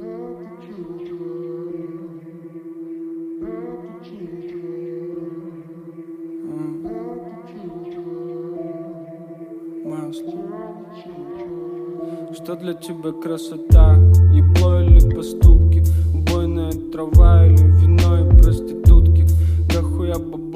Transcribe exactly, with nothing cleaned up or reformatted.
Что для тебя красота? Ебло или поступки? Убойная трава или вино и проститутки? Да хуя баба.